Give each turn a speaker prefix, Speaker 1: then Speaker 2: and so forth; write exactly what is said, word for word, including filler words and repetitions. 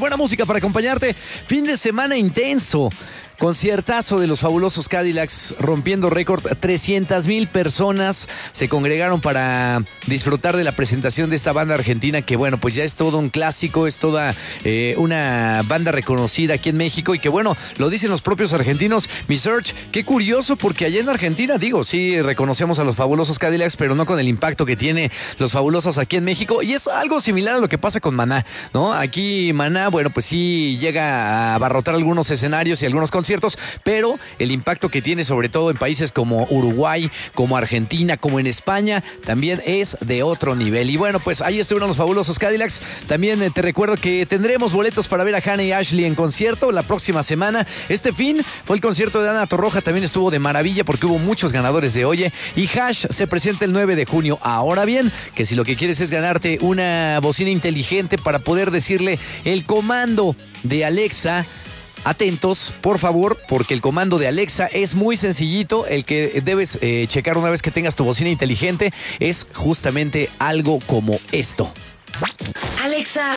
Speaker 1: buena música para acompañarte. Fin de semana intenso. Conciertazo de los fabulosos Cadillacs, rompiendo récord. trescientas mil personas se congregaron para disfrutar de la presentación de esta banda argentina que, bueno, pues ya es todo un clásico, es toda eh, una banda reconocida aquí en México y que, bueno, lo dicen los propios argentinos. Mi Search, qué curioso, porque allá en Argentina, digo, sí reconocemos a los fabulosos Cadillacs, pero no con el impacto que tiene los fabulosos aquí en México, y es algo similar a lo que pasa con Maná, ¿no? Aquí Maná, bueno, pues sí llega a abarrotar algunos escenarios y algunos conciertos, pero el impacto que tiene sobre todo en países como Uruguay, como Argentina, como en España, también es de otro nivel. Y bueno, pues ahí estuvieron los fabulosos Cadillacs. También eh, te recuerdo que tendremos boletos para ver a Hannah y Ashley en concierto la próxima semana. Este fin fue el concierto de Ana Torroja, también estuvo de maravilla porque hubo muchos ganadores de Oye. Y Hash se presenta el nueve de junio. Ahora bien, que si lo que quieres es ganarte una bocina inteligente para poder decirle el comando de Alexa, atentos, por favor, porque el comando de Alexa es muy sencillito. El que debes eh, checar una vez que tengas tu bocina inteligente es justamente algo como esto.
Speaker 2: Alexa,